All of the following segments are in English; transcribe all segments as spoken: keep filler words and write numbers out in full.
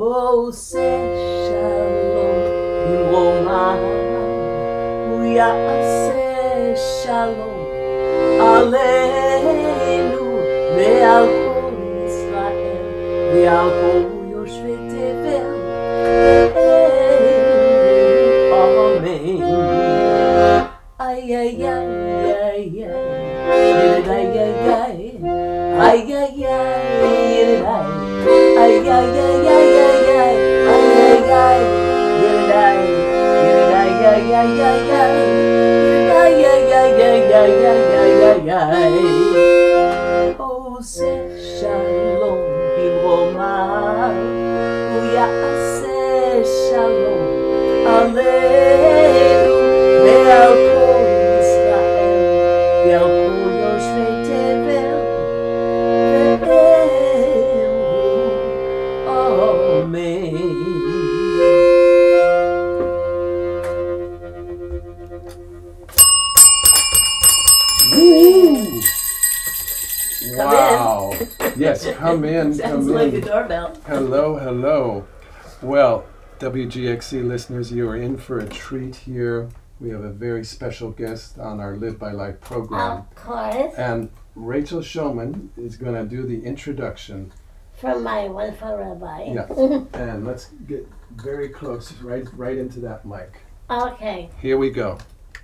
עושה שלום במרומיו, הוא יעשה שלום עלינו ועל כל ישראל ועל כל יושבי תבל, אמן. איי איי איי איי איי איי איי איי איי ay ay ay ay ay ay ay ay ay ay עושה שלום במרומיו, הוא יעשה שלום עלינו ועל כל ישראל ועל כל יושבי תבל, Wow. Yes, come in. Sounds come like in. a doorbell. Hello, hello. Well, W G X C listeners, you are in for a treat here. We have a very special guest on our Live by Life program. Of course. And Rachel Shulman is going to do the introduction. From my wonderful rabbi. Yeah. And let's get very close, right, right into that mic. Okay. Here we go.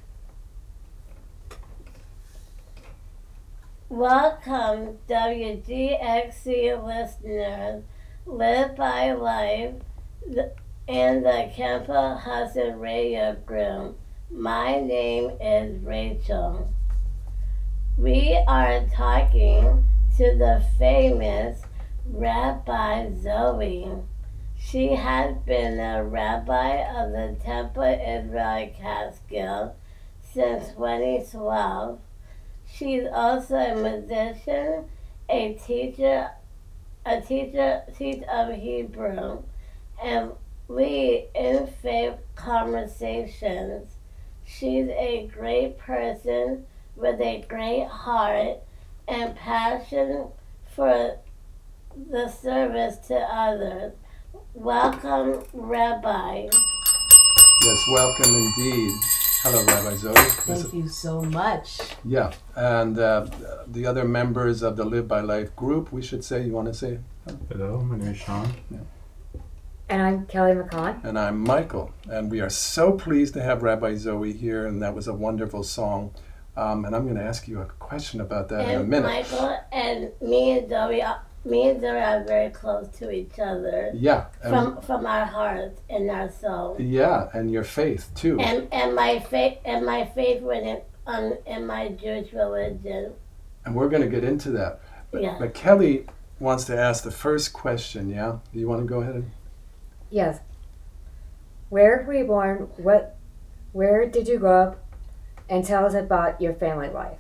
Welcome, W G X C listeners, Live by Life, th- and the Campbell Hudson Radio Group. My name is Rachel. We are talking to the famous Rabbi Zoe. She has been a rabbi of the Temple Israel Catskill since twenty twelve. She's also a musician, a teacher, a teacher, teacher of Hebrew, and lead in faith conversations. She's a great person with a great heart and passion for the service to others. Welcome, Rabbi. Yes, welcome indeed. Hello, Rabbi Zoe. Thank you so much. Yeah, and uh, the other members of the Live by Life group, we should say, you want to say? Hello, my name is Sean. Yeah. And I'm Kelly McCon. And I'm Michael, and we are so pleased to have Rabbi Zoe here, and that was a wonderful song. Um, and I'm going to ask you a question about that and in a minute. Michael and me and Zoe, me and Zoe are very close to each other. Yeah. And From from our hearts and our soul. yeah, and your faith too. And and my faith and my faith in um in my Jewish religion. And we're going to get into that. But, Yeah. but Kelly wants to ask the first question, yeah? Do you want to go ahead and... Yes. Where were you born? What? Where did you grow up? And tell us about your family life.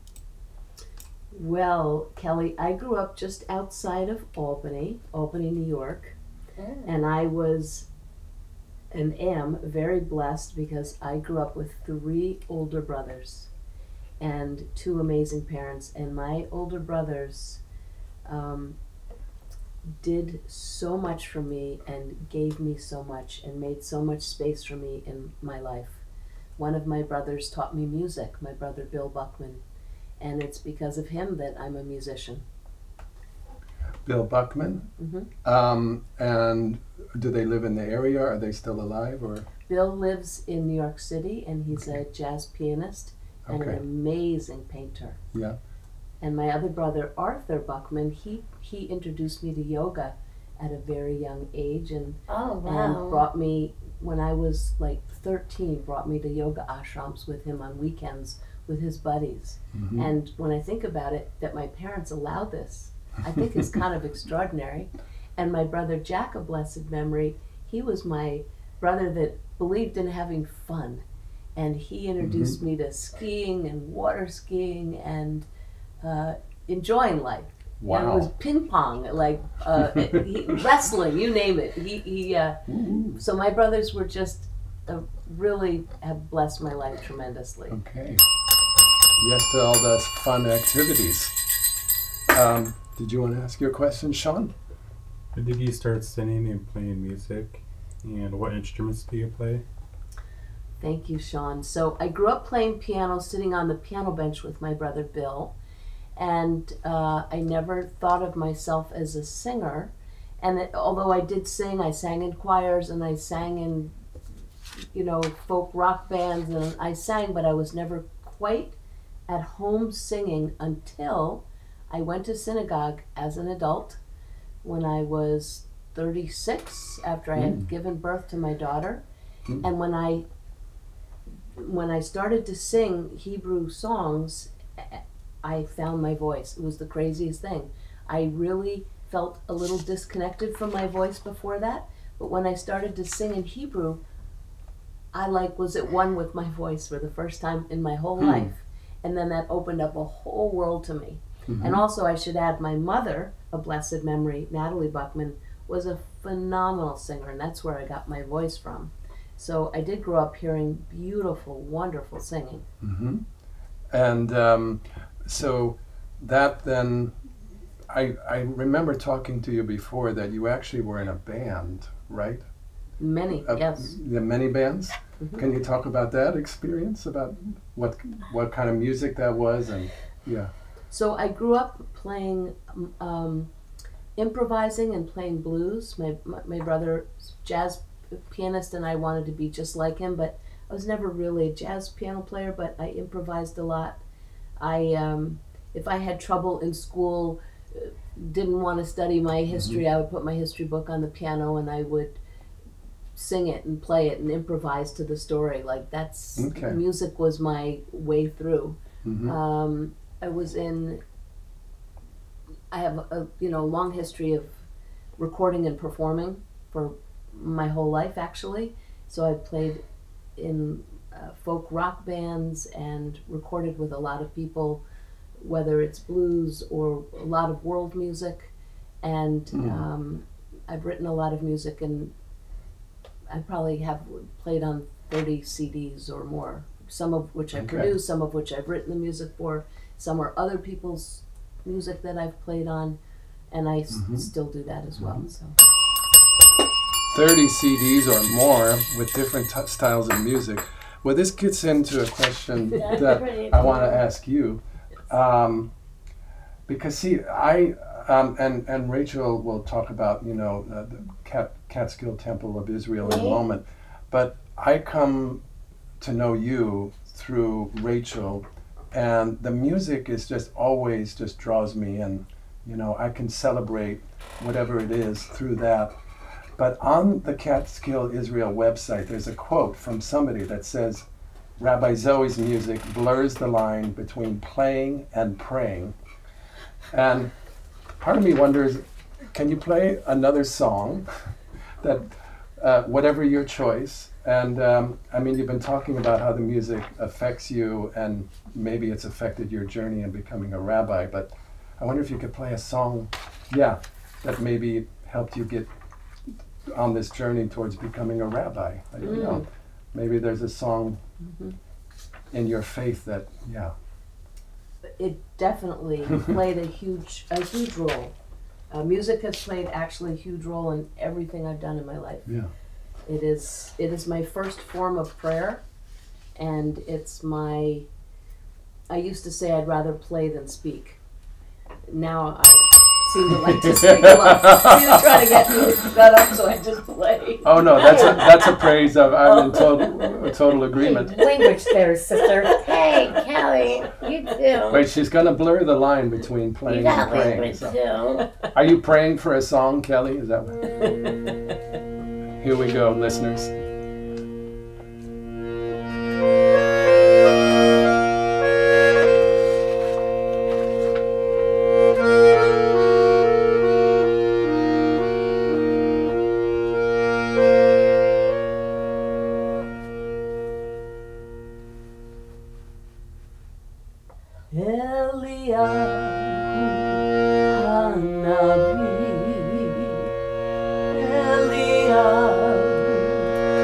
Well, Kelly, I grew up just outside of Albany, Albany, New York, and I was and am very blessed because I grew up with three older brothers and two amazing parents, and my older brothers um, did so much for me and gave me so much and made so much space for me in my life. One of my brothers taught me music, my brother Bill Buckman, and it's because of him that I'm a musician. Bill Buckman. Mm-hmm. Um, and do they live in the area? Are they still alive? Or Bill lives in New York City, and he's Okay. a jazz pianist and Okay. an amazing painter. Yeah. And my other brother, Arthur Buckman, he, he introduced me to yoga at a very young age, and, Oh and wow. brought me, when I was like thirteen, brought me to yoga ashrams with him on weekends with his buddies. Mhm. And when I think about it, that my parents allowed this, I think is kind of extraordinary. And my brother Jack, of blessed memory, he was my brother that believed in having fun. And he introduced me to skiing and water skiing and uh, enjoying life. Wow. And it was ping pong, like uh, he, wrestling, you name it. He, he uh, Ooh. so my brothers were just uh, really have blessed my life tremendously. Okay. Yes to all those fun activities. Um, did you want to ask your question, Sean? When did you start singing and playing music? And what instruments do you play? Thank you, Sean. So I grew up playing piano, sitting on the piano bench with my brother Bill, and uh, I never thought of myself as a singer. And it, although I did sing, I sang in choirs and I sang in, you know, folk rock bands, and I sang, but I was never quite at home singing until I went to synagogue as an adult when I was thirty-six, after I had Mm. given birth to my daughter. Mm. And when I when I started to sing Hebrew songs, I found my voice. It was the craziest thing. I really felt a little disconnected from my voice before that, but when I started to sing in Hebrew, I like was at one with my voice for the first time in my whole Hmm. life. And then that opened up a whole world to me. Mhm. And also I should add, my mother, a blessed memory, Natalie Buckman, was a phenomenal singer, and that's where I got my voice from. So I did grow up hearing beautiful, wonderful singing. Hmm. And um, so that then, I, I remember talking to you before that you actually were in a band, right? Many, Uh, yes. The many bands. Mhm. Can you talk about that experience? About what what kind of music that was, and yeah. So I grew up playing, um, improvising and playing blues. My, my my brother, jazz pianist, and I wanted to be just like him, but I was never really a jazz piano player. But I improvised a lot. I, um, if I had trouble in school, uh, didn't want to study my history, I would put my history book on the piano and I would sing it and play it and improvise to the story. Like that's Okay. music was my way through. Hmm. Um, I was in. I have a you know long history of recording and performing for my whole life actually. So I played in uh, folk rock bands and recorded with a lot of people, whether it's blues or a lot of world music, and Mm. um, I've written a lot of music, and I probably have played on thirty C Ds or more, some of which I Okay. produced, some of which I've written the music for, some are other people's music that I've played on, and I s- Mhm. still do that as well. Mhm. So thirty C Ds or more with different t- styles of music. Well, this gets into a question That's that pretty I want to cool. ask you. Um, because see, I um, and and Rachel will talk about you know uh, the Cat, Catskill Temple of Israel in a Me? moment, but I come to know you through Rachel, and the music is just always just draws me in. You know, I can celebrate whatever it is through that. But on the Catskill Israel website, there's a quote from somebody that says, Rabbi Zoe's music blurs the line between playing and praying. And part of me wonders, can you play another song that, uh, whatever your choice? And um, I mean, you've been talking about how the music affects you, and maybe it's affected your journey in becoming a rabbi, but I wonder if you could play a song, yeah, that maybe helped you get on this journey towards becoming a rabbi. I don't know. Maybe there's a song Mhm. in your faith that, yeah. it definitely played a huge a huge role. Uh, music has played actually a huge role in everything I've done in my life. Yeah. It is it is my first form of prayer, and it's my. I used to say I'd rather play than speak. Now I seem to like to speak a lot. You're trying to get me to shut up, so I just play. Oh no, that's a that's a praise of I'm in total total agreement. Language there, sister. Hey, Kelly, you too. Wait, she's gonna blur the line between You playing got and praying. language So. too. Are you praying for a song, Kelly? Is that what? Here we go, listeners. Eliyahu Hanavi, Eliyahu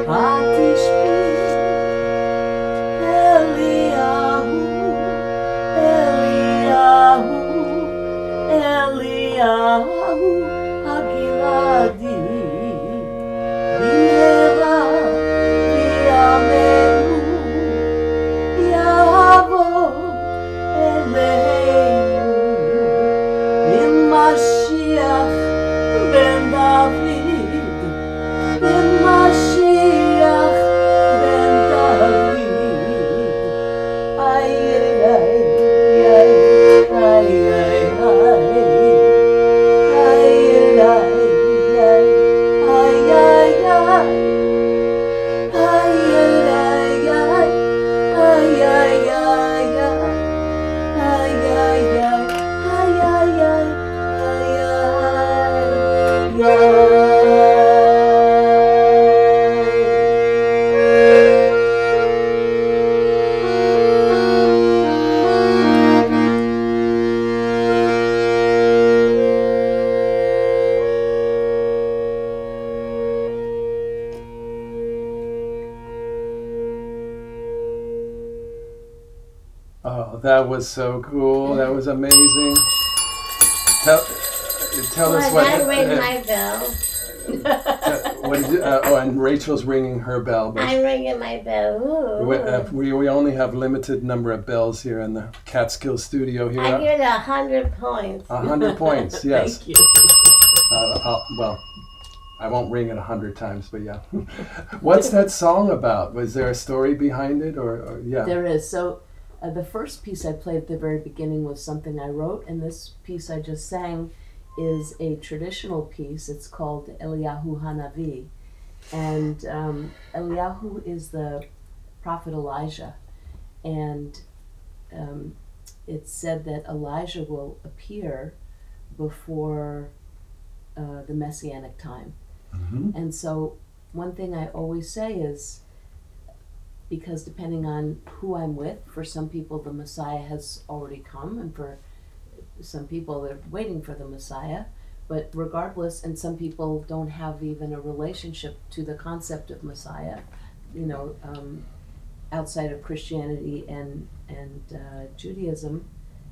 Oh, that was so cool. That was amazing. Tell, uh, tell us Well, what. I ring uh, my bell. uh, what did you, uh, oh, and Rachel's ringing her bell. But I'm ringing my bell. Ooh. we, uh, we we only have limited number of bells here in the Catskill studio here. I give it a hundred points. A hundred points. Yes. Thank you. Uh, I'll, well, I won't ring it a hundred times, but yeah. What's that song about? Was there a story behind it, or, or yeah? There is. So uh, the first piece I played at the very beginning was something I wrote, and this piece I just sang is a traditional piece. It's called Eliyahu Hanavi. And um, Eliyahu is the prophet Elijah. And um, it's said that Elijah will appear before uh, the Messianic time. Mhm. And so one thing I always say is, because depending on who I'm with, for some people the Messiah has already come, and for some people they're waiting for the Messiah. But regardless, and some people don't have even a relationship to the concept of Messiah, you know, um, outside of Christianity and and uh, Judaism.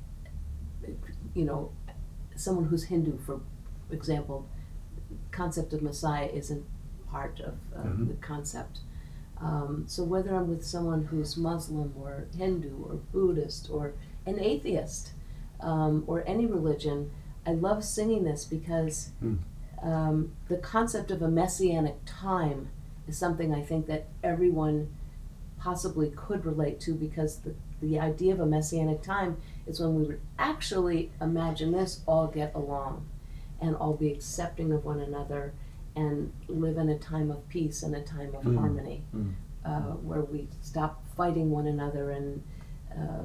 You know, someone who's Hindu, for example, concept of Messiah isn't part of uh, Mhm. the concept. Um, so whether I'm with someone who's Muslim or Hindu or Buddhist or an atheist um, or any religion, I love singing this because Mm. um, the concept of a messianic time is something I think that everyone possibly could relate to, because the, the idea of a messianic time is when we would actually, imagine this, all get along and all be accepting of one another and live in a time of peace and a time of Mm. harmony, Mm. uh, where we stop fighting one another and uh,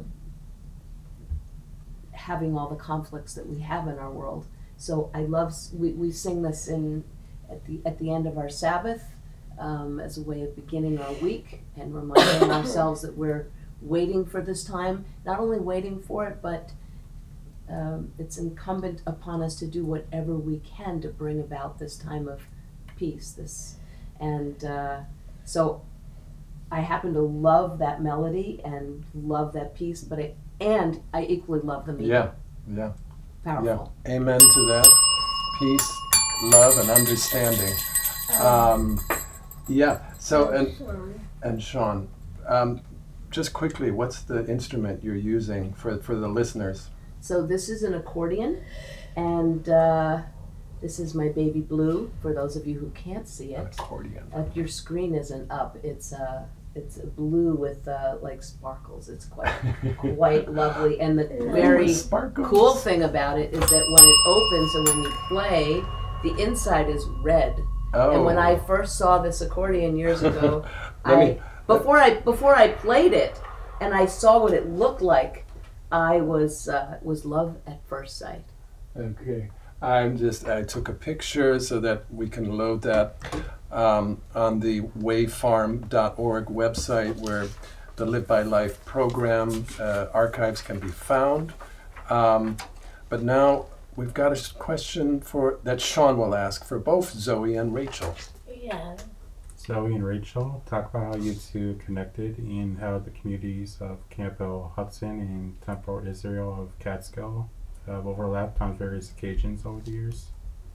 having all the conflicts that we have in our world. So I love, s- we, we sing this in at the at the end of our Sabbath um, as a way of beginning our week and reminding ourselves that we're waiting for this time, not only waiting for it, but um, it's incumbent upon us to do whatever we can to bring about this time of peace. This, and uh, so I happen to love that melody and love that piece, but I, and I equally love the meaning. Yeah, yeah, Powerful. yeah. Amen to that. Peace, love, and understanding. Um, yeah. So and and Sean, um, just quickly, what's the instrument you're using for for the listeners? So this is an accordion, and uh, this is my baby blue. For those of you who can't see An it, accordion. if your screen isn't up, it's uh, it's blue with uh, like sparkles. It's quite quite lovely, and the very Sparkles. cool thing about it is that when it opens and when you play, the inside is red. Oh. And when I first saw this accordion years ago, Let I me- before I before I played it and I saw what it looked like, I was uh, was love at first sight. Okay. I'm just, I took a picture so that we can load that um, on the wayfarm dot org website, where the Live by Life program uh, archives can be found. Um, but now we've got a s- question for that Sean will ask for both Zoe and Rachel. Yeah. Zoe and Rachel, talk about how you two connected and how the communities of Campbell Hudson and Temple Israel of Catskill have overlapped on various occasions over the years.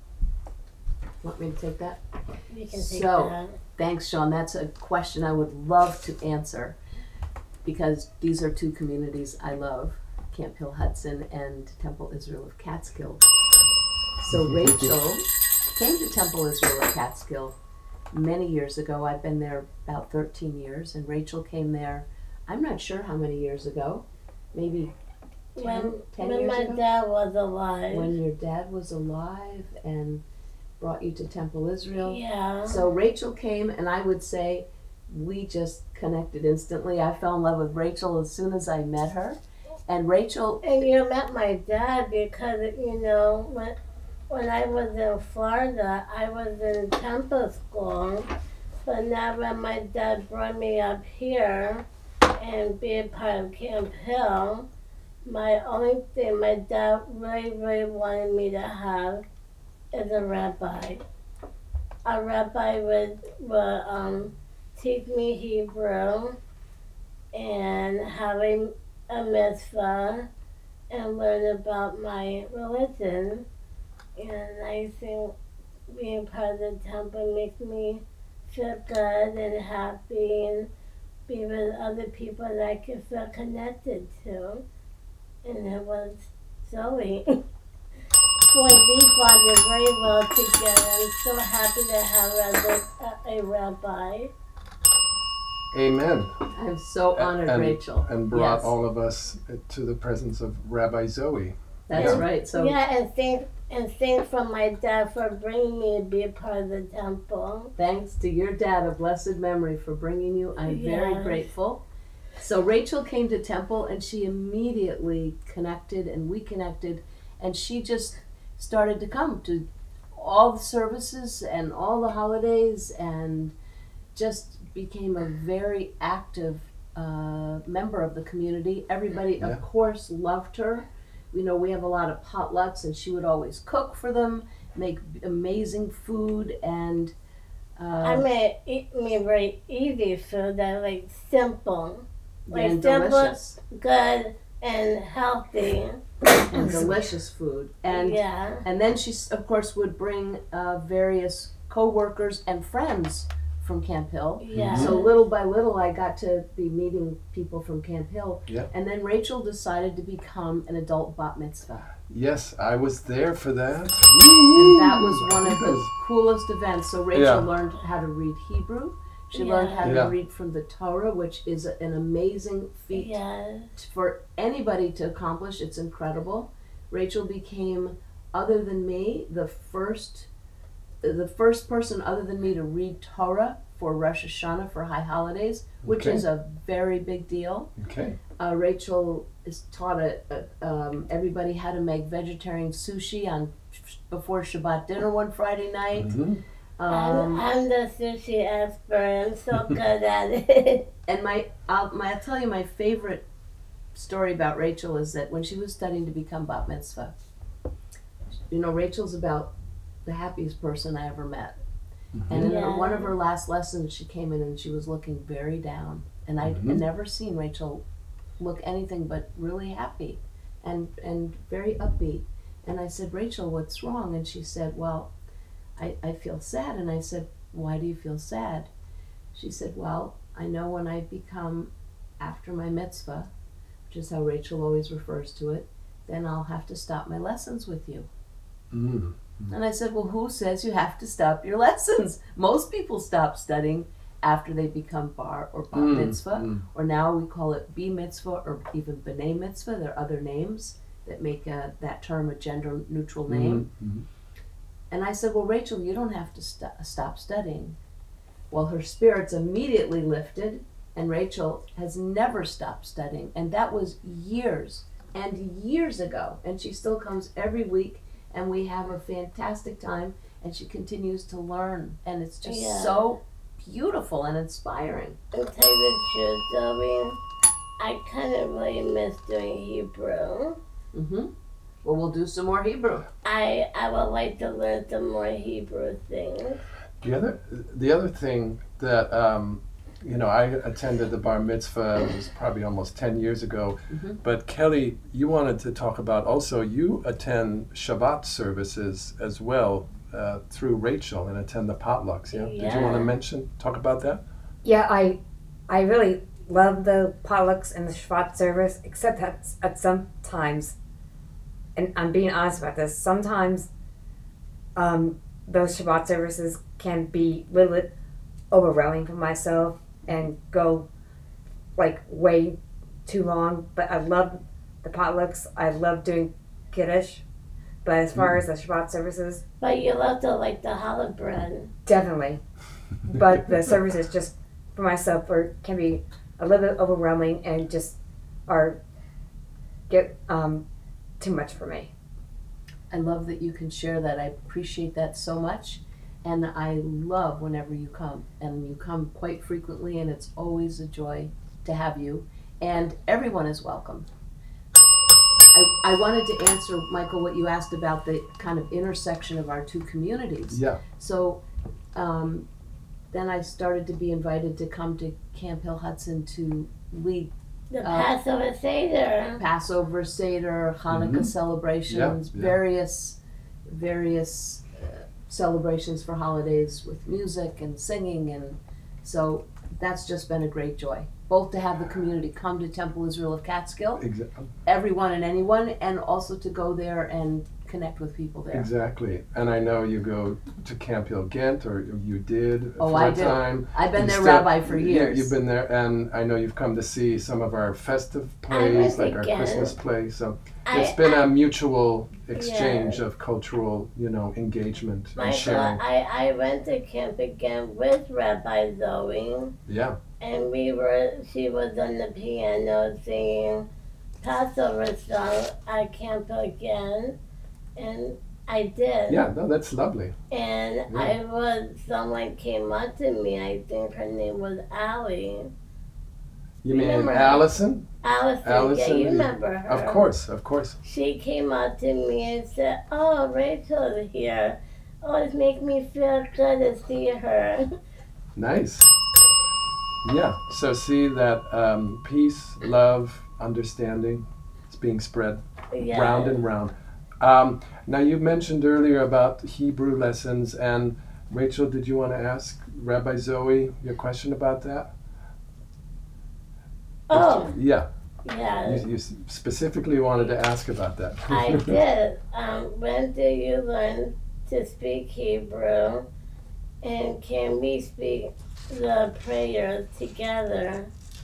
Want me to take that? You can take So- that. Thanks, Sean. That's a question I would love to answer, because these are two communities I love, Camp Hill Hudson and Temple Israel of Catskill. So Rachel came to Temple Israel of Catskill many years ago. I've been there about thirteen years, and Rachel came there, I'm not sure how many years ago, maybe ten, When, ten when years my ago? dad was alive. When your dad was alive and brought you to Temple Israel. yeah. So Rachel came, and I would say we just connected instantly. I fell in love with Rachel as soon as I met her. And Rachel, And you met my dad because, you know, when when I was in Florida, I was in Temple School, but now when my dad brought me up here and be a part of Camp Hill, my only thing my dad really, really wanted me to have is a rabbi. A rabbi would, would um, teach me Hebrew and having a mitzvah and learn about my religion. And I think being part of the temple makes me feel good and happy and be with other people that I can feel connected to. And it was Zoe. Boy, we bonded very well together. I'm so happy to have a, a, a rabbi. Amen. I'm so honored, and, Rachel. And brought Yes. all of us to the presence of Rabbi Zoe. That's Yeah. right. So Yeah, and thank and thanks from my dad for bringing me to be a part of the temple. thanks to your dad, a blessed memory, for bringing you. I'm very Yes. grateful. So Rachel came to Temple and she immediately connected and we connected and she just started to come to all the services and all the holidays and just became a very active uh, member of the community. Everybody, Yeah. of course, loved her. You know, we have a lot of potlucks and she would always cook for them, make amazing food, and uh, I made eat me very easy food that like simple, like and simple, delicious. good, and healthy. and delicious food. And yeah, and then she, of course, would bring uh, various co-workers and friends from Camp Hill. yeah. So little by little, I got to be meeting people from Camp Hill. Yeah. And then Rachel decided to become an adult bat mitzvah. Yes, I was there for that. And that was one of the coolest events. So Rachel Yeah. learned how to read Hebrew. She Yeah. learned how Yeah. to read from the Torah, which is an amazing feat yeah. for anybody to accomplish. It's incredible. Rachel became, other than me, the first the first person other than me to read Torah for Rosh Hashanah, for high holidays, which Okay. is a very big deal. Okay. Uh, Rachel is taught a, a, um, everybody how to make vegetarian sushi on before Shabbat dinner one Friday night. Mhm. I'm, Um, I'm the sushi expert. I'm so good at it. and my I'll, my, I'll tell you my favorite story about Rachel is that when she was studying to become bat mitzvah, you know, Rachel's about the happiest person I ever met. And in Yeah. one of her last lessons, she came in and she was looking very down. And I'd Mhm. never seen Rachel look anything but really happy and, and very upbeat. And I said, Rachel, what's wrong? And she said, well, I, I feel sad. And I said, why do you feel sad? She said, well, I know when I become after my mitzvah, which is how Rachel always refers to it, then I'll have to stop my lessons with you. Mm. And I said, well, who says you have to stop your lessons? Most people stop studying after they become bar or bar Mm, mitzvah, mm. or now we call it b mitzvah or even b'nai mitzvah. There are other names that make uh, that term a gender neutral name. Mhm. And I said, well, Rachel, you don't have to st- stop studying. Well, her spirits immediately lifted, and Rachel has never stopped studying. And that was years and years ago. And she still comes every week, and we have a fantastic time, and she continues to learn. And it's just Yeah. so beautiful and inspiring. To tell you the truth, Zoe, I kind of really miss doing Hebrew. Mm-hmm. Well, we'll do some more Hebrew. I I would like to learn some more Hebrew things. The other, the other thing that um, you know, I attended the bar mitzvah. It was probably almost ten years ago. Mhm. But Kelly, you wanted to talk about also. You attend Shabbat services as well uh, through Rachel and attend the potlucks. Yeah. Did you want to Yeah. mention talk about that? Yeah, I I really love the potlucks and the Shabbat service, except that at some times, and I'm being honest about this, sometimes um, those Shabbat services can be a little bit overwhelming for myself and go like way too long. But I love the potlucks. I love doing Kiddush. But as far as the Shabbat services, But you love to like the challah bread. definitely. But the services just for myself are, can be a little bit overwhelming and just are get um, too much for me. I love that you can share that. I appreciate that so much. And I love whenever you come. And you come quite frequently, and it's always a joy to have you. And everyone is welcome. I, I wanted to answer, Michael, what you asked about the kind of intersection of our two communities. Yeah. So um, then I started to be invited to come to Camp Hill Hudson to lead The Uh, Passover Seder. Passover, Seder, Hanukkah Mhm. celebrations, Yeah, yeah. various, various uh, celebrations for holidays with music and singing, and so that's just been a great joy. Both to have the community come to Temple Israel of Catskill, Exactly. everyone and anyone, and also to go there and connect with people there. Exactly. And I know you go to Camp Hill Ghent, or you did Oh, for I a do. time. I've been You their still- rabbi for you- years. You've been there, and I know you've come to see some of our festive I plays, went like our again. Christmas plays. So I, it's been I, a mutual exchange Yeah. of cultural, you know, engagement and Michael, sharing. I, I went to camp again with Rabbi Zoe, Yeah. and we were, she was on the piano singing Passover song at camp again, and I did. Yeah. No, that's lovely. And Yeah. I was, someone came up to me, I think her name was Allie. You mean Remember her? Allison? Allison, yeah, Allison, you yeah. remember her. Of course, of course. She came up to me and said, "Oh, Rachel's here. Oh, it makes me feel good to see her." Nice. Yeah. So see that um, peace, love, understanding, it's being spread Yeah. round and round. Um, now you mentioned earlier about Hebrew lessons, and Rachel, did you want to ask Rabbi Zoe your question about that? Oh, Yeah, yeah. you, you specifically wanted to ask about that. I did. Um, when did you learn to speak Hebrew? And can we speak the prayers together?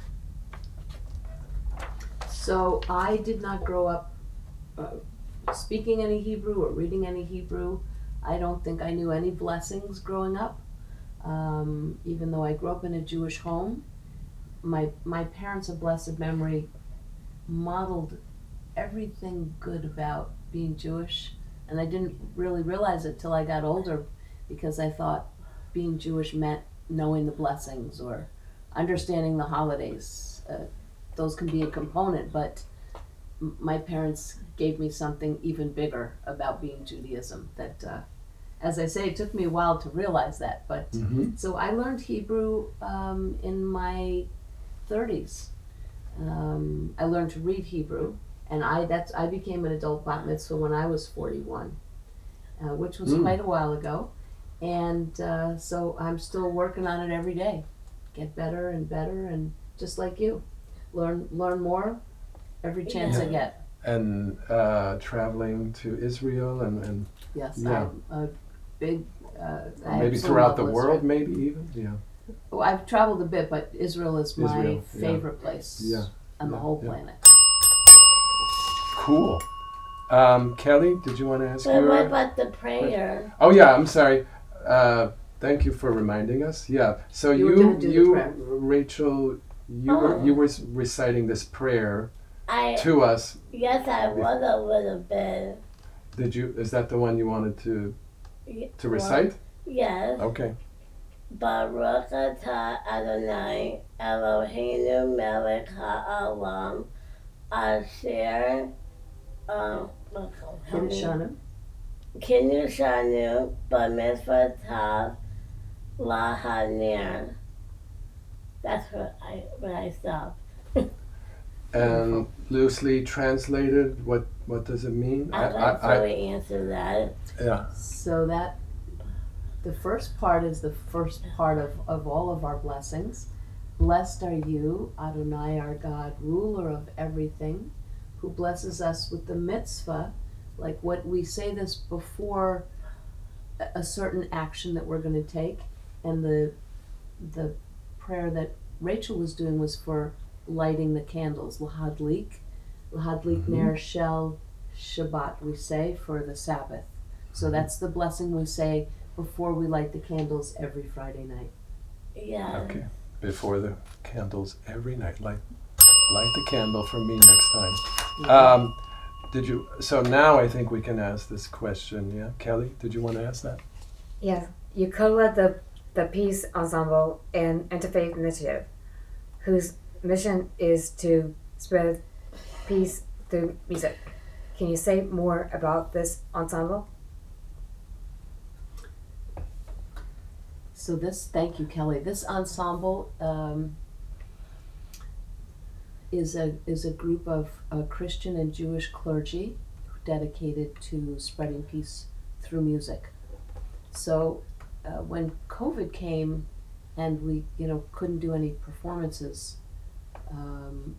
So I did not grow up uh, speaking any Hebrew or reading any Hebrew. I don't think I knew any blessings growing up. Um, even though I grew up in a Jewish home, my my parents of blessed memory modeled everything good about being Jewish, and I didn't really realize it till I got older, because I thought being Jewish meant knowing the blessings or understanding the holidays. Uh, those can be a component, but m- my parents gave me something even bigger about being Judaism that, uh, as I say, it took me a while to realize that. But hmm so I learned Hebrew um, in my thirties. Um, I learned to read Hebrew, and I that's I became an adult bat mitzvah when I was forty-one, uh, which was Mm. quite a while ago. And uh, so I'm still working on it every day, get better and better, and just like you, learn learn more every chance I Yeah. get. And uh, traveling to Israel and, and Yes, Yeah. I'm a big. Uh, I maybe absolutely throughout the love world, Israel. maybe even. Yeah. Well, I've traveled a bit, but Israel is my Israel, yeah. favorite place Yeah, on the yeah, whole yeah. planet. Cool. Um, Kelly, did you want to ask But what your? about the prayer? Oh yeah, I'm sorry. Uh, thank you for reminding us. Yeah. So You you were gonna do the you, prayer. Rachel, you were Oh. you were reciting this prayer I to us. yes, I was a little bit. Did you? Is that the one you wanted to y- to well, recite? Yes. Okay. Baruch atah Adonai Eloheinu melech ha'olam asher um Kiddushanu. Kinushanu b'mitzvotav lahanir. That's what I when I stopped. And loosely translated, what what does it mean? I'd like to really answer that. yeah. So that the first part is the first part of, of all of our blessings. Blessed are you, Adonai our God, ruler of everything, who blesses us with the mitzvah. Like what we say this before a, a certain action that we're going to take, and the the prayer that Rachel was doing was for lighting the candles, lahadlik, lahadlik Mhm. ner shel Shabbat, we say for the Sabbath. So that's the blessing we say before we light the candles every Friday night. Yeah. Okay. Before the candles every night. Light light the candle for me next time. Um, did you? So now I think we can ask this question. Yeah, Kelly, did you want to ask that? Yes, you co-led the, the Peace Ensemble and Interfaith Initiative, whose mission is to spread peace through music. Can you say more about this ensemble? So this, thank you, Kelly. This ensemble um, is a is a group of uh, Christian and Jewish clergy dedicated to spreading peace through music. So uh, when COVID came and we, you know, couldn't do any performances, um,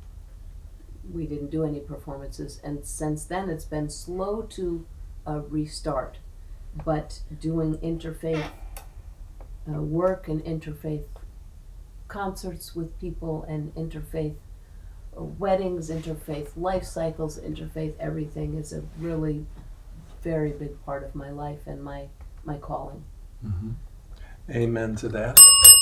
we didn't do any performances, and since then it's been slow to uh, restart. But doing interfaith uh, work and interfaith concerts with people and interfaith uh, weddings, interfaith life cycles, interfaith everything is a really very big part of my life and my my calling. Mm-hmm. Amen to that.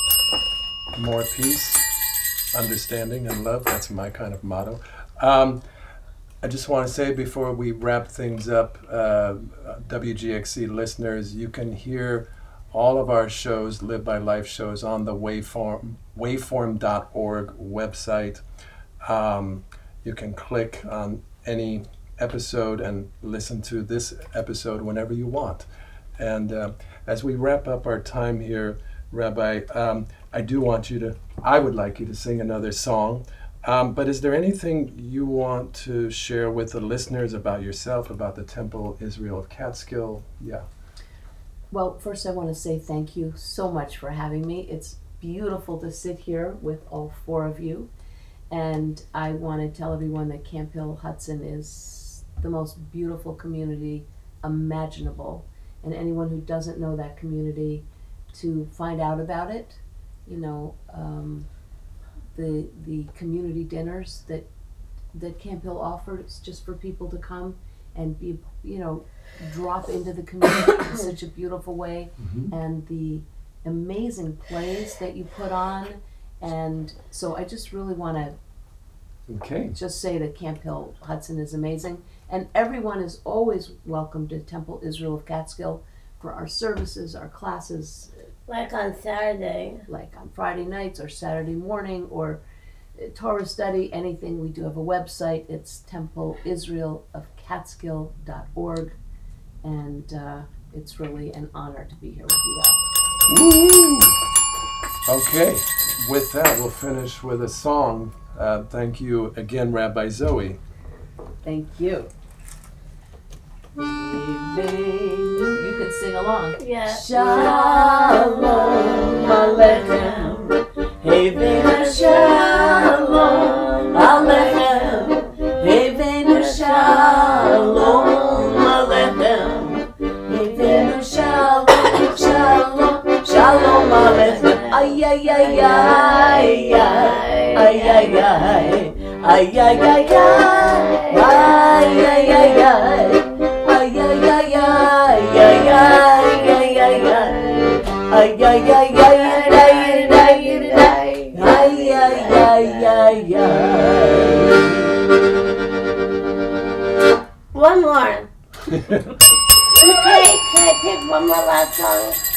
More peace, understanding, and love. That's my kind of motto. Um, I just want to say before we wrap things up, uh, W G X C listeners, you can hear all of our shows, Live by Life shows, on the waveform waveform dot org website. Um, you can click on any episode and listen to this episode whenever you want. And uh, as we wrap up our time here, Rabbi, um, I do want you to, I would like you to sing another song. Um, but is there anything you want to share with the listeners about yourself, about the Temple Israel of Catskill? Yeah. Well, first I want to say thank you so much for having me. It's beautiful to sit here with all four of you. And I want to tell everyone that Camp Hill Hudson is the most beautiful community imaginable. And anyone who doesn't know that community, to find out about it, you know, um, the the community dinners that that Camp Hill offers just for people to come and be, you know, drop into the community in such a beautiful way, Mm-hmm. and the amazing plays that you put on. And so I just really want to Okay. just say that Camp Hill Hudson is amazing, and everyone is always welcome to Temple Israel of Catskill for our services, our classes, Like on Saturday. like on Friday nights or Saturday morning, or uh, Torah study, anything. We do have a website. It's temple israel of catskill dot org, and uh, it's really an honor to be here with you all. Woo! Okay, with that, we'll finish with a song. Uh, thank you again, Rabbi Zoe. Thank you. You can sing along. Yeah. Shalom Aleichem, Heivenu Shalom Aleichem, Heivenu Shalom Aleichem, Heivenu Shalom, Shalom, Shalom Aleichem. Ay ay ay ay ay ay ay ay ay ay ay ay ay ay ay. Ay ay ay ay ay ay ay ay ay ay ay ay ay ay ay ay. One more. Okay, can I pick one more last song?